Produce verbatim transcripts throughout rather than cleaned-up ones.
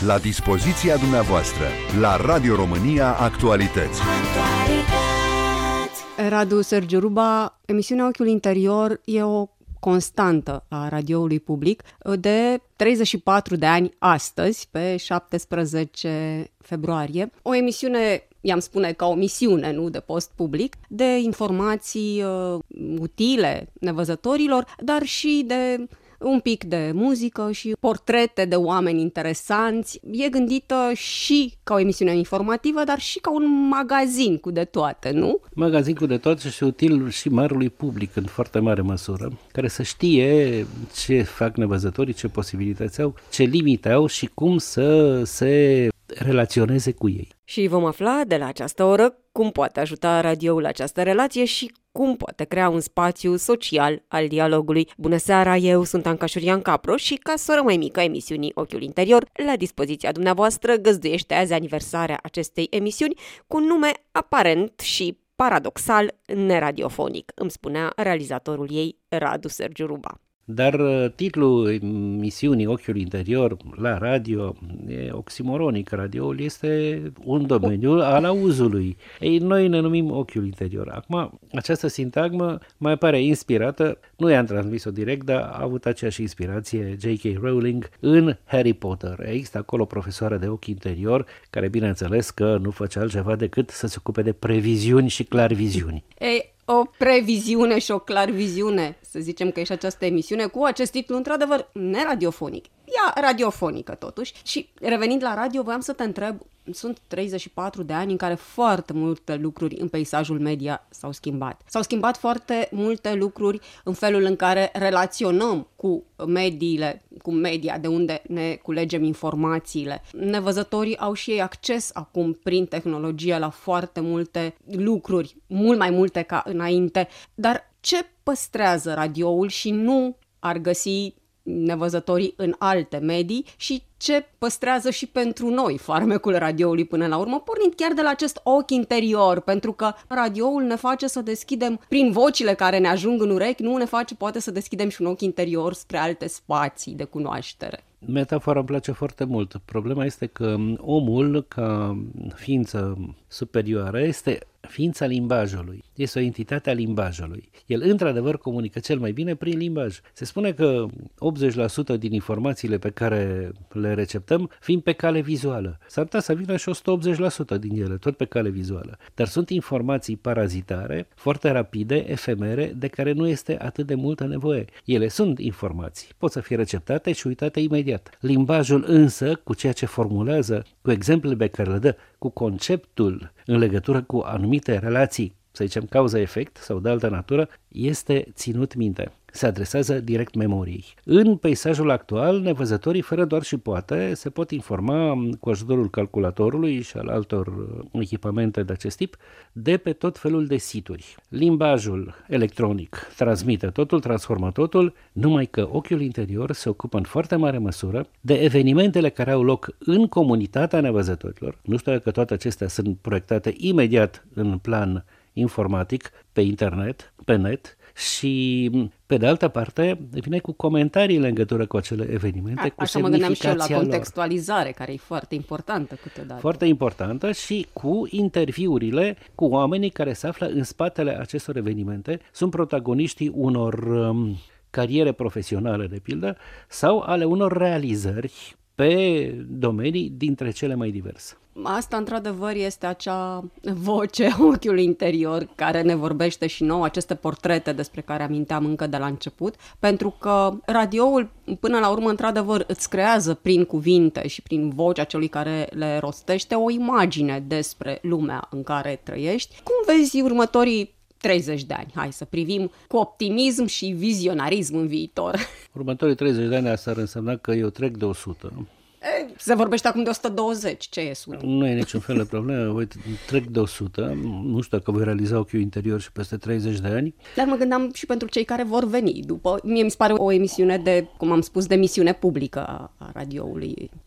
La dispoziția dumneavoastră, la Radio România Actualități. Radu Sergiu Ruba, emisiunea Ochiul Interior e o constantă a radioului public de treizeci și patru de ani astăzi, pe șaptesprezece februarie. O emisiune, i-am spune ca o misiune, nu de post public, de informații uh, utile nevăzătorilor, dar și de un pic de muzică și portrete de oameni interesanți. E gândită și ca o emisiune informativă, dar și ca un magazin cu de toate, nu? Magazin cu de toate și util și marului public în foarte mare măsură, care să știe ce fac nevăzătorii, ce posibilități au, ce limite au și cum să se relaționeze cu ei. Și vom afla de la această oră cum poate ajuta radioul la această relație și cum poate crea un spațiu social al dialogului. Bună seara, eu sunt Anca Șurian Capro și ca soră mai mică emisiunii Ochiul Interior, la dispoziția dumneavoastră găzduiește azi aniversarea acestei emisiuni cu un nume aparent și paradoxal neradiofonic, îmi spunea realizatorul ei, Radu Sergiu Ruba. Dar titlul misiunii Ochiul Interior la radio e oximoronic. Radioul este un domeniu al auzului. Ei, noi ne numim Ochiul Interior. Acum, această sintagmă mai pare inspirată, nu i-am transmis-o direct, dar a avut aceeași inspirație J K. Rowling în Harry Potter. Există acolo profesoară de ochi interior, care bineînțeles că nu făcea altceva decât să se ocupe de previziuni și clarviziuni. Ei, o previziune și o clarviziune, să zicem că e și această emisiune cu acest titlu, într-adevăr, neradiofonic. Ea radiofonică, totuși. Și revenind la radio, voiam să te întreb, sunt treizeci și patru de ani în care foarte multe lucruri în peisajul media s-au schimbat. S-au schimbat foarte multe lucruri în felul în care relaționăm cu mediile, cu media, de unde ne culegem informațiile. Nevăzătorii au și ei acces acum prin tehnologie la foarte multe lucruri, mult mai multe ca înainte. Dar ce păstrează radioul și nu ar găsi nevăzătorii în alte medii și ce păstrează și pentru noi farmecul radioului până la urmă, pornind chiar de la acest ochi interior, pentru că radioul ne face să deschidem, prin vocile care ne ajung în urechi, nu ne face poate să deschidem și un ochi interior spre alte spații de cunoaștere. Metafora îmi place foarte mult. Problema este că omul, ca ființă superioară, este ființa limbajului. Este o entitate a limbajului. El, într-adevăr, comunică cel mai bine prin limbaj. Se spune că optzeci la sută din informațiile pe care le receptăm fiind pe cale vizuală. S-ar putea să vină și o sută optzeci la sută din ele, tot pe cale vizuală. Dar sunt informații parazitare, foarte rapide, efemere, de care nu este atât de multă nevoie. Ele sunt informații. Pot să fie receptate și uitate imediat. Limbajul însă, cu ceea ce formulează, cu exemplele pe care le dă, cu conceptul în legătură cu anumite relații, să zicem cauză-efect sau de altă natură, este ținut minte. Se adresează direct memoriei. În peisajul actual, nevăzătorii, fără doar și poate, se pot informa cu ajutorul calculatorului și al altor echipamente de acest tip de pe tot felul de situri. Limbajul electronic transmite totul, transformă totul, numai că ochiul interior se ocupă în foarte mare măsură de evenimentele care au loc în comunitatea nevăzătorilor. Nu știu dacă toate acestea sunt proiectate imediat în plan informatic, pe internet, pe net, și pe de altă parte vine cu comentarii în legătură cu acele evenimente, A, cu așa mă gândeam și eu la lor. Contextualizare, care e foarte importantă câteodată. Foarte importantă și cu interviurile cu oamenii care se află în spatele acestor evenimente, sunt protagoniștii unor um, cariere profesionale, de pildă, sau ale unor realizări pe domenii dintre cele mai diverse. Asta, într-adevăr, este acea voce, ochiul interior, care ne vorbește și nouă, aceste portrete despre care aminteam încă de la început, pentru că radioul, până la urmă, într-adevăr, îți creează prin cuvinte și prin vocea celui care le rostește o imagine despre lumea în care trăiești. Cum vezi următorii treizeci de ani? Hai să privim cu optimism și vizionarism în viitor. Următorii treizeci de ani asta ar însemna că eu trec de o sută. Se vorbește acum de o sută douăzeci, ce e sută? Nu e niciun fel de problemă, uite, trec de o sută, nu știu dacă voi realiza Ochiul Interior și peste treizeci de ani. Dar mă gândeam și pentru cei care vor veni după, mie mi se pare o emisiune de, cum am spus, de misiune publică a radioului.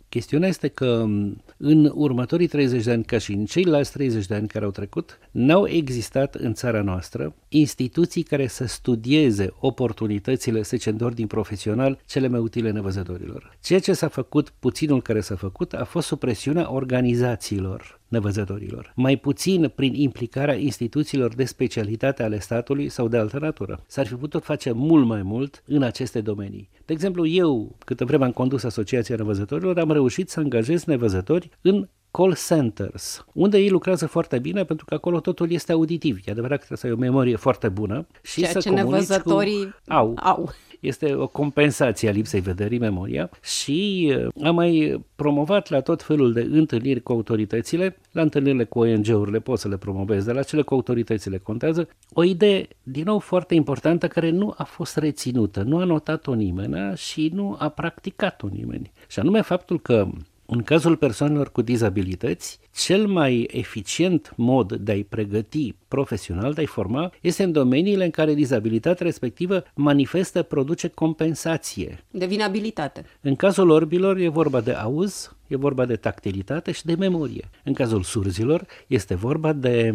Chestiunea este că în următorii treizeci de ani, ca și în ceilalți treizeci de ani care au trecut, n-au existat în țara noastră instituții care să studieze oportunitățile, să zicem, de ordin profesional, cele mai utile nevăzătorilor. Ceea ce s-a făcut, puținul care s-a făcut, a fost supresiunea organizațiilor nevăzătorilor. Mai puțin prin implicarea instituțiilor de specialitate ale statului sau de altă natură. S-ar fi putut face mult mai mult în aceste domenii. De exemplu, eu, câtă vreme am condus Asociația Nevăzătorilor, am reușit să angajez nevăzători în call centers, unde ei lucrează foarte bine pentru că acolo totul este auditiv. E adevărat că trebuie să ai o memorie foarte bună și ceea să ce comunici nevăzătorii cu... au. au. Este o compensație a lipsei vederii, memoria, și am mai promovat la tot felul de întâlniri cu autoritățile, la întâlnirile cu O N G-urile poți să le promovezi, dar la cele cu autoritățile contează, o idee, din nou, foarte importantă, care nu a fost reținută, nu a notat-o nimeni și nu a practicat-o nimeni. Și anume faptul că în cazul persoanelor cu dizabilități, cel mai eficient mod de a-i pregăti profesional, de a-i forma, este în domeniile în care dizabilitatea respectivă manifestă, produce compensație. Devine abilitate. În cazul orbilor e vorba de auz, e vorba de tactilitate și de memorie. În cazul surzilor este vorba de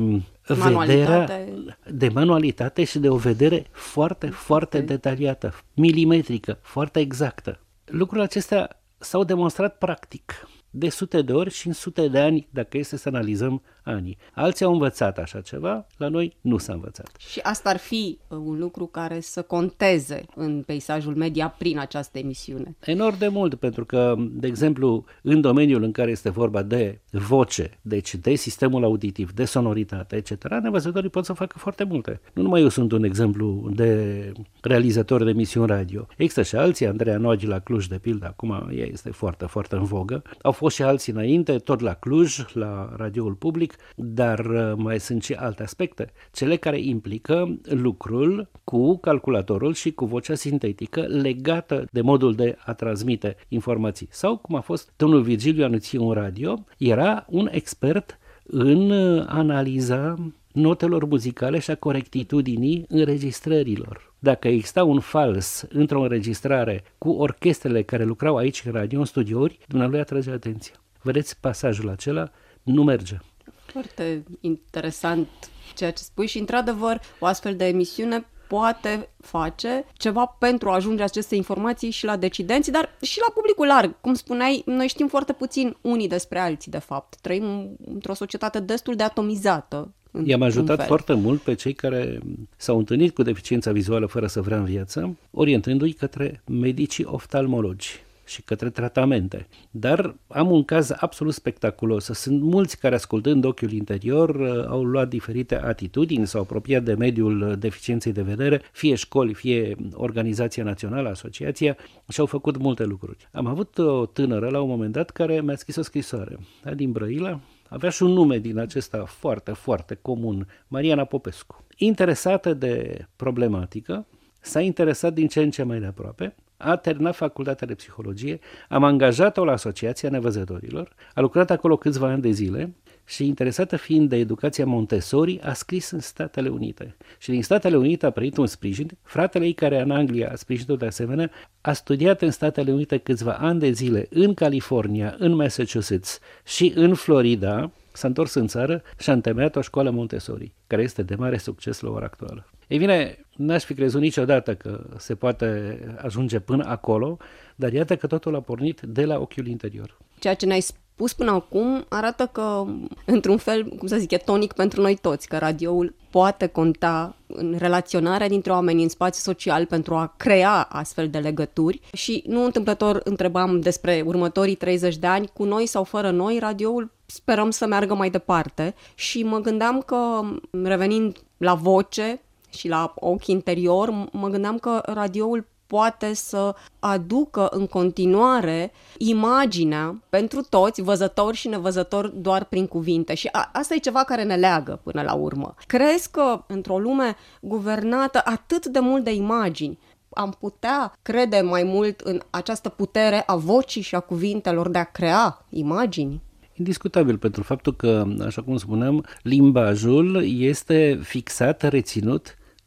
vederea, de manualitate și de o vedere foarte, foarte okay. detaliată, milimetrică, foarte exactă. Lucrurile acestea s-au demonstrat practic de sute de ori și în sute de ani, dacă este să analizăm anii. Alții au învățat așa ceva, la noi nu s-a învățat. Și asta ar fi un lucru care să conteze în peisajul media prin această emisiune. Enorm de mult, pentru că, de exemplu, în domeniul în care este vorba de voce, deci de sistemul auditiv, de sonoritate, et cetera, nevăzătorii pot să facă foarte multe. Nu numai eu sunt un exemplu de realizator de emisiuni radio. Există și alții, Andreea Noagi la Cluj, de pildă, acum ea este foarte, foarte în vogă. Au fost și alții înainte, tot la Cluj, la radioul public, dar mai sunt și alte aspecte, cele care implică lucrul cu calculatorul și cu vocea sintetică legată de modul de a transmite informații. Sau, cum a fost domnul Virgiliu Anuțiu în radio, era un expert în analiza notelor muzicale și a corectitudinii înregistrărilor. Dacă exista un fals într-o înregistrare cu orchestrele care lucrau aici în radio, în studiouri, dumnealui atrage atenția. Vedeți, pasajul acela nu merge. Foarte interesant ceea ce spui și, într-adevăr, o astfel de emisiune poate face ceva pentru a ajunge aceste informații și la decidenți, dar și la publicul larg. Cum spuneai, noi știm foarte puțin unii despre alții, de fapt. Trăim într-o societate destul de atomizată. I-am ajutat foarte mult pe cei care s-au întâlnit cu deficiența vizuală fără să vrea în viață, orientându-i către medicii oftalmologi și către tratamente. Dar am un caz absolut spectaculos. Sunt mulți care, ascultând ochiul interior, au luat diferite atitudini, s-au apropiat de mediul deficienței de vedere, fie școli, fie Organizația Națională, asociația, și au făcut multe lucruri. Am avut o tânără la un moment dat care mi-a scris o scrisoare din Brăila. Avea și un nume din acesta foarte, foarte comun, Mariana Popescu. Interesată de problematică, s-a interesat din ce în ce mai de aproape, a terminat facultatea de psihologie, am angajat-o la Asociația Nevăzătorilor, a lucrat acolo câțiva ani de zile și, interesată fiind de educația Montessori, a scris în Statele Unite. Și din Statele Unite a primit un sprijin. Fratele ei, care în Anglia a sprijinit de asemenea, a studiat în Statele Unite câțiva ani de zile în California, în Massachusetts și în Florida. S-a întors în țară și a întemeiat o școală Montessori, care este de mare succes la ora actuală. Ei bine, n-aș fi crezut niciodată că se poate ajunge până acolo, dar iată că totul a pornit de la ochiul interior. Ceea ce ne-ai spus până acum arată că, într-un fel, cum să zic, e tonic pentru noi toți, că radioul poate conta în relaționarea dintre oameni în spațiu social pentru a crea astfel de legături și nu întâmplător întrebam despre următorii treizeci de ani, cu noi sau fără noi, radioul sperăm să meargă mai departe și mă gândeam că, revenind la voce și la ochi interior, mă gândeam că radioul poate să aducă în continuare imaginea pentru toți, văzători și nevăzători, doar prin cuvinte. Și a, asta e ceva care ne leagă până la urmă. Crezi că într-o lume guvernată atât de mult de imagini, am putea crede mai mult în această putere a vocii și a cuvintelor de a crea imagini? Indiscutabil, pentru faptul că, așa cum spuneam, limbajul este fixat, reținut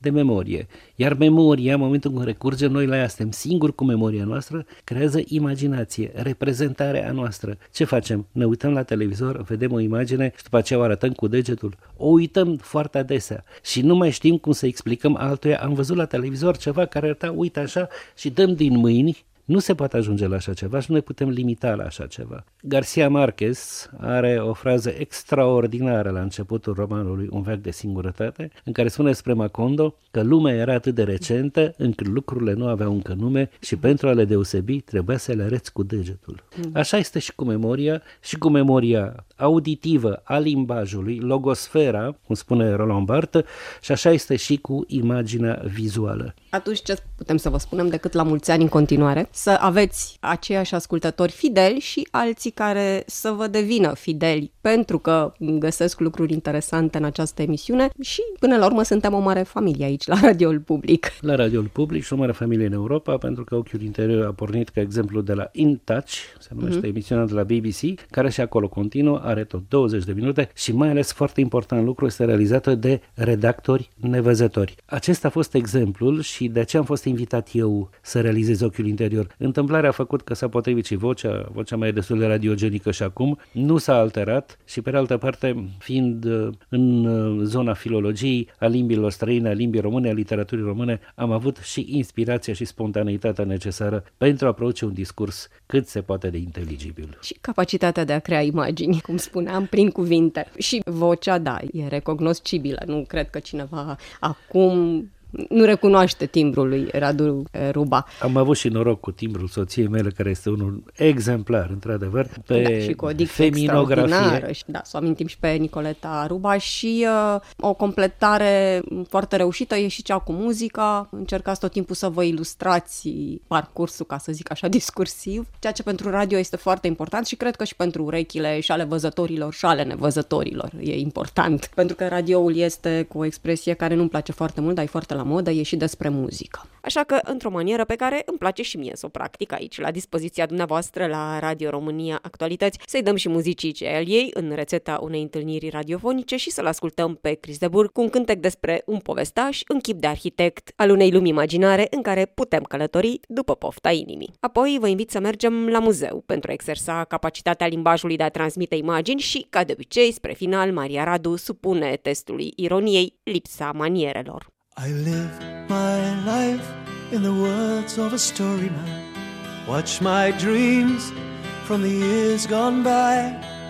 de memorie. Iar memoria, în momentul când recurgem noi la ea, suntem singuri cu memoria noastră, creează imaginație, reprezentarea noastră. Ce facem? Ne uităm la televizor, vedem o imagine și după aceea o arătăm cu degetul. O uităm foarte adesea și nu mai știm cum să explicăm altuia. Am văzut la televizor ceva care arăta, uite așa, și dăm din mâini. Nu se poate ajunge la așa ceva și nu ne putem limita la așa ceva. Garcia Marquez are o frază extraordinară la începutul romanului Un veac de singurătate, în care spune despre Macondo că lumea era atât de recentă încât lucrurile nu aveau încă nume și pentru a le deosebi trebuia să le arăți cu degetul. Așa este și cu memoria, și cu memoria auditivă a limbajului, logosfera, cum spune Roland Barthes, și așa este și cu imaginea vizuală. Atunci ce putem să vă spunem decât la mulți ani în continuare? Să aveți aceiași ascultători fideli și alții care să vă devină fideli pentru că găsesc lucruri interesante în această emisiune și până la urmă suntem o mare familie aici la Radioul Public. La Radioul Public și o mare familie în Europa, pentru că Ochiul Interior a pornit ca exemplu de la In Touch, se numește mm-hmm. emisiunea de la B B C, care și acolo continuă, are tot douăzeci de minute și mai ales foarte important lucru este realizată de redactori nevăzători. Acesta a fost exemplul și de aceea am fost invitat eu să realizez Ochiul Interior. Întâmplarea a făcut că s-a potrivit și vocea, vocea mai e destul de radiogenică și acum, nu s-a alterat și pe de altă parte, fiind în zona filologiei, a limbilor străine, a limbii române, a literaturii române, am avut și inspirația și spontaneitatea necesară pentru a produce un discurs cât se poate de inteligibil. Și capacitatea de a crea imagini, cum spuneam, prin cuvinte. Și vocea, da, e recognoscibilă. Nu cred că cineva acum nu recunoaște timbrul lui Radu Ruba. Am avut și noroc cu timbrul soției mele, care este unul exemplar, într-adevăr, pe da, și cu o dicție extraordinară. Da, să o amintim și pe Nicoleta Ruba și uh, o completare foarte reușită e și cea cu muzica. Încercați tot timpul să vă ilustrați parcursul, ca să zic așa, discursiv, ceea ce pentru radio este foarte important și cred că și pentru urechile și ale văzătorilor și ale nevăzătorilor e important. Pentru că radioul este cu o expresie care nu-mi place foarte mult, dar e foarte la modă, e și despre muzică. Așa că, într-o manieră pe care îmi place și mie să o practic aici, la dispoziția dumneavoastră la Radio România Actualități, să-i dăm și muzicii al ei în rețeta unei întâlniri radiofonice și să-l ascultăm pe Chris de Burgh cu un cântec despre un povestaș în chip de arhitect al unei lumi imaginare în care putem călători după pofta inimii. Apoi vă invit să mergem la muzeu pentru a exersa capacitatea limbajului de a transmite imagini și, ca de obicei, spre final, Maria Radu supune testului ironiei lipsa manierelor. I live my life in the words of a story man. Watch my dreams from the years gone by.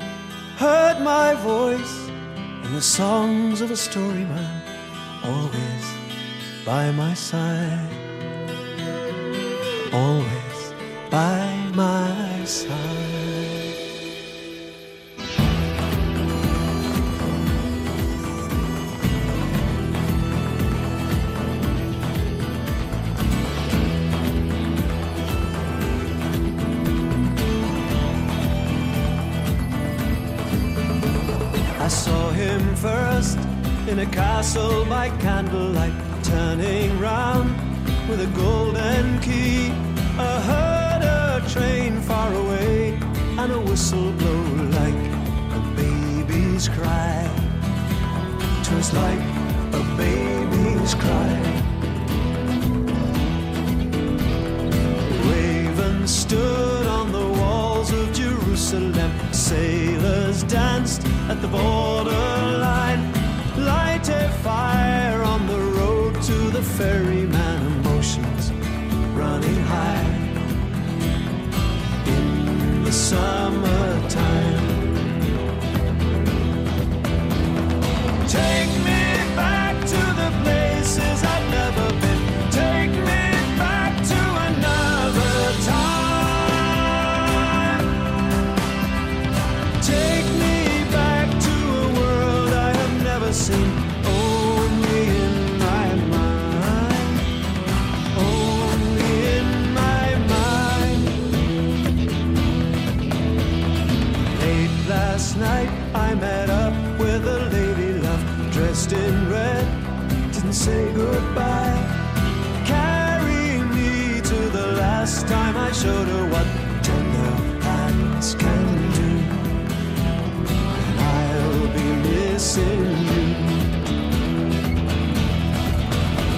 Heard my voice in the songs of a story man. Always by my side. Always by my side. I saw him first in a castle by candlelight, turning round with a golden key. I heard a train far away and a whistle blow like a baby's cry. 'Twas like a baby's cry. Ravens stood on the walls of Jerusalem. Sailors danced at the borderline. Light a fire on the road to the ferryman. Emotions running high in the summertime. Take me back to the places I've never been. Take me back to another time. Take me back to a world I have never seen. Only in my mind. Only in my mind. Late last night I met up with a lady love, dressed in red, didn't say goodbye. Carrying me to the last time I showed her what tender hands can do. And I'll be missing you.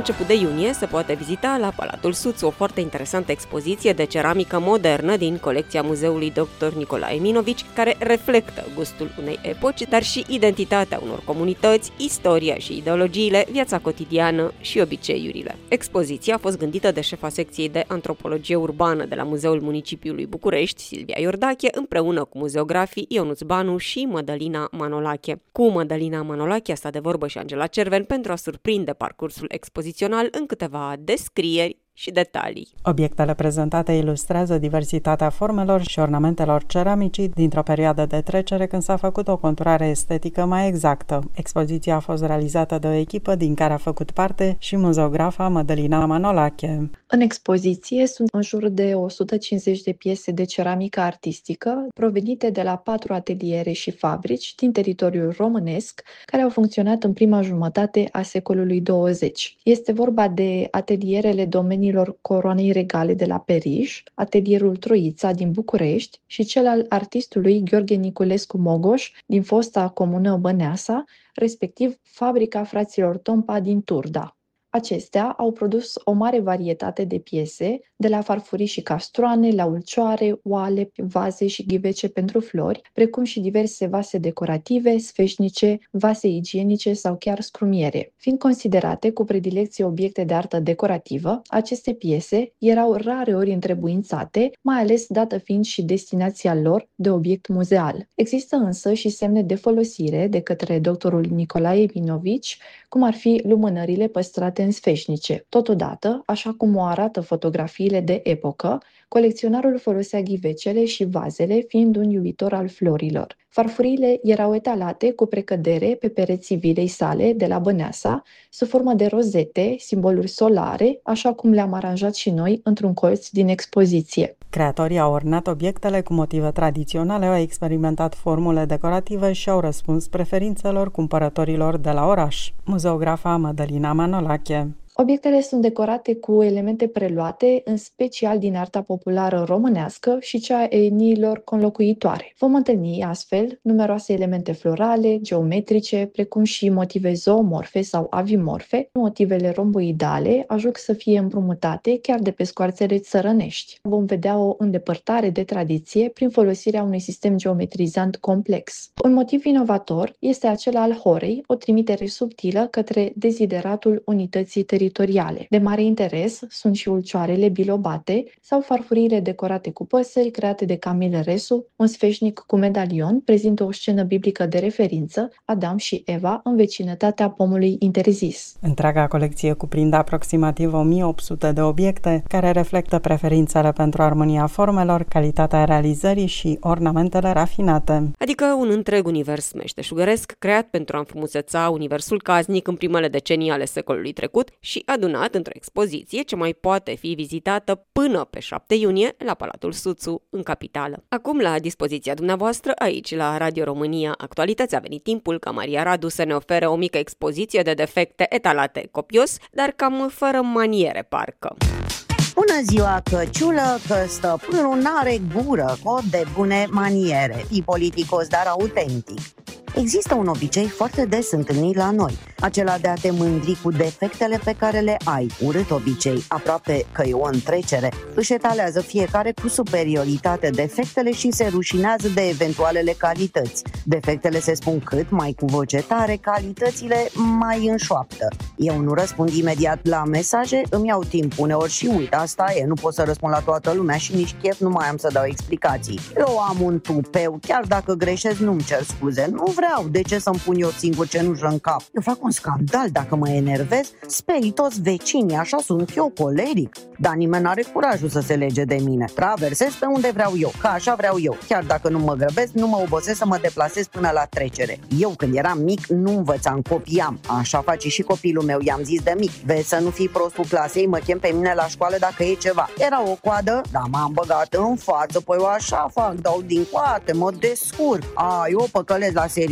început de iunie se poate vizita la Palatul Suț o foarte interesantă expoziție de ceramică modernă din colecția Muzeului doctor Nicolae Minovici, care reflectă gustul unei epoci, dar și identitatea unor comunități, istoria și ideologiile, viața cotidiană și obiceiurile. Expoziția a fost gândită de șefa secției de antropologie urbană de la Muzeul Municipiului București, Silvia Iordache, împreună cu muzeografii Ionuț Banu și Mădălina Manolache. Cu Mădălina Manolache a stat de vorbă și Angela Cerven pentru a surprinde parcursul expozițional în câteva descrieri și detalii. Obiectele prezentate ilustrează diversitatea formelor și ornamentelor ceramicii dintr-o perioadă de trecere când s-a făcut o conturare estetică mai exactă. Expoziția a fost realizată de o echipă din care a făcut parte și muzeografa Mădălina Manolache. În expoziție sunt în jur de o sută cincizeci de piese de ceramică artistică provenite de la patru ateliere și fabrici din teritoriul românesc care au funcționat în prima jumătate a secolului douăzeci. Este vorba de atelierele domeniilor Coroanei Regale de la Periș, atelierul Troița din București și cel al artistului Gheorghe Niculescu Mogoș din fosta comună Băneasa, respectiv fabrica fraților Tompa din Turda. Acestea au produs o mare varietate de piese, de la farfurii și castroane, la ulcioare, oale, vaze și ghivece pentru flori, precum și diverse vase decorative, sfeșnice, vase igienice sau chiar scrumiere. Fiind considerate cu predilecție obiecte de artă decorativă, aceste piese erau rareori întrebuințate, mai ales dată fiind și destinația lor de obiect muzeal. Există însă și semne de folosire de către doctorul Nicolae Minovici, cum ar fi lumânările păstrate în sfeșnice. Totodată, așa cum o arată fotografiile de epocă, colecționarul folosea ghivecele și vazele, fiind un iubitor al florilor. Farfuriile erau etalate cu precădere pe pereții vilei sale de la Băneasa, sub formă de rozete, simboluri solare, așa cum le-am aranjat și noi într-un colț din expoziție. Creatorii au ornat obiectele cu motive tradiționale, au experimentat formule decorative și au răspuns preferințelor cumpărătorilor de la oraș. Muzeografa Mădălina Manolache. Obiectele sunt decorate cu elemente preluate, în special din arta populară românească și cea a etniilor conlocuitoare. Vom întâlni astfel numeroase elemente florale, geometrice, precum și motive zoomorfe sau avimorfe. Motivele romboidale ajung să fie împrumutate chiar de pe scoarțele țărănești. Vom vedea o îndepărtare de tradiție prin folosirea unui sistem geometrizant complex. Un motiv inovator este acela al horei, o trimitere subtilă către dezideratul unității teritoriale. De mare interes sunt și ulcioarele bilobate sau farfuriile decorate cu păsări create de Camille Resu, un sfeșnic cu medalion prezintă o scenă biblică de referință, Adam și Eva în vecinătatea pomului interzis. Întreaga colecție cuprinde aproximativ o mie opt sute de obiecte care reflectă preferințele pentru armonia formelor, calitatea realizării și ornamentele rafinate. Adică un întreg univers meșteșugăresc creat pentru a înfrumuseța universul casnic în primele decenii ale secolului trecut și adunat într-o expoziție ce mai poate fi vizitată până pe șapte iunie la Palatul Suțu, în capitală. Acum, la dispoziția dumneavoastră, aici la Radio România Actualități, a venit timpul ca Maria Radu să ne ofere o mică expoziție de defecte etalate copios, dar cam fără maniere, parcă. Bună ziua, căciulă, că stăpânul n-are gură, cod de bune maniere, e politicos, dar autentic. Există un obicei foarte des întâlnit la noi, acela de a te mândri cu defectele pe care le ai. Urât obicei, aproape că e o întrecere. Își etalează fiecare cu superioritate defectele și se rușinează de eventualele calități. Defectele se spun cât mai cu voce tare, calitățile mai în șoaptă. Eu nu răspund imediat la mesaje, îmi iau timp uneori și uit, asta e, nu pot să răspund la toată lumea și nici chef nu mai am să dau explicații. Eu am un tupeu, chiar dacă greșesc nu-mi cer scuze, nu vreau. De ce să-mi pun eu singur cenușă în cap? Eu fac un scandal dacă mă enervez, sperii toți vecinii, așa sunt eu coleric. Dar nimeni n-are curajul să se lege de mine. Traversez pe unde vreau eu, că așa vreau eu. Chiar dacă nu mă grăbesc, nu mă obosesc să mă deplasez până la trecere. Eu când eram mic nu învățam, copiam. Așa face și copilul meu, i-am zis de mic. Vezi să nu fii prostul clasei, mă chem pe mine la școală dacă e ceva. Era o coadă, dar m-am băgat în față, păi eu așa fac, dau din coate, mă descurc. A, eu păcălesc la serviciu.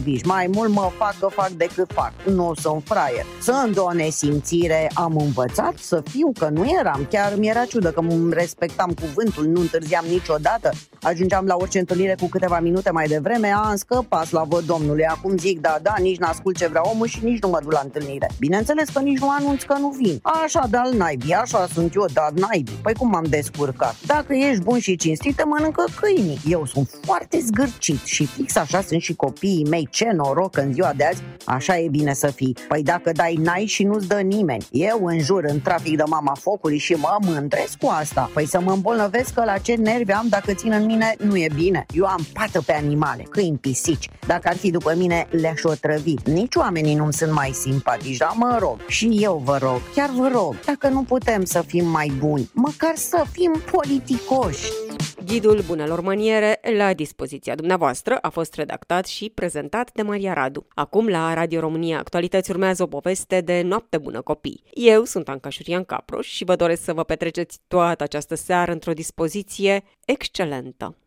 biși. Mai mult mă fac că fac decât fac. Nu sunt fraier. Sunt o nesimțire. Am învățat să fiu, că nu eram. Chiar mi-era ciudă că îmi respectam cuvântul, nu întârziam niciodată. Ajungeam la orice întâlnire cu câteva minute mai devreme. Am scăpat, slavă Domnului. Acum zic da, da, nici n-ascult ce vrea omul și nici nu mă duc la întâlnire. Bineînțeles că nici nu anunț că nu vin. Așa de-al naibii, așa sunt eu, dar naibii. Păi cum m-am descurcat? Dacă ești bun și cinstit, te mănâncă câinii. Eu sunt foarte zgârcit și fix așa sunt și copiii mei. Ce noroc în ziua de azi, așa e bine să fii. Păi dacă dai nai și nu-ți dă nimeni. Eu înjur în trafic de mama focului și mă mândresc cu asta. Păi să mă îmbolnăvesc că la ce nervi am dacă țin în mine nu e bine. Eu am pată pe animale, câini, pisici. Dacă ar fi după mine, le-aș otrăvi. Nici oamenii nu-mi sunt mai simpatici, dar mă rog. Și eu vă rog, chiar vă rog, dacă nu putem să fim mai buni, măcar să fim politicoși. Ghidul Bunelor Maniere, la dispoziția dumneavoastră, a fost redactat și prezentat de Maria Radu. Acum, la Radio România Actualități, urmează o poveste de noapte bună copii. Eu sunt Anca Șurian Caproș și vă doresc să vă petreceți toată această seară într-o dispoziție excelentă.